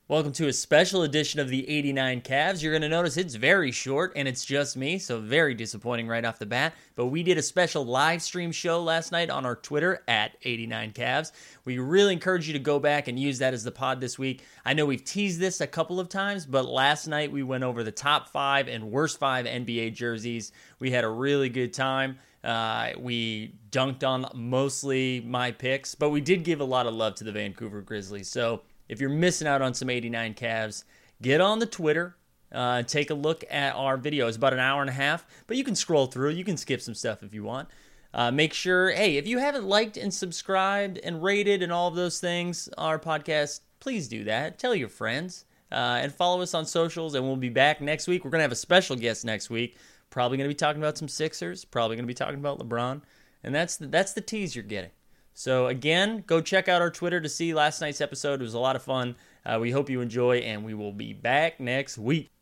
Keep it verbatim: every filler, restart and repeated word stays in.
Welcome to a special edition of the eighty-nine Cavs. You're going to notice it's very short and it's just me, so very disappointing right off the bat. But we did a special live stream show last night on our Twitter at eighty-nine Cavs. We really encourage you to go back and use that as the pod this week. I know we've teased this a couple of times, but last night we went over the top five and worst five N B A jerseys. We had a really good time. Uh, we dunked on mostly my picks, but we did give a lot of love to the Vancouver Grizzlies. So if you're missing out on some eighty-nine Cavs, get on the Twitter, uh, take a look at our video. It's about an hour and a half, but you can scroll through. You can skip some stuff if you want. Uh, make sure, hey, if you haven't liked and subscribed and rated and all of those things, our podcast, please do that. Tell your friends uh, and follow us on socials, and we'll be back next week. We're going to have a special guest next week. Probably going to be talking about some Sixers, probably going to be talking about LeBron, and that's the, that's the tease you're getting. So again, go check out our Twitter to see last night's episode. It was a lot of fun. Uh, we hope you enjoy, and we will be back next week.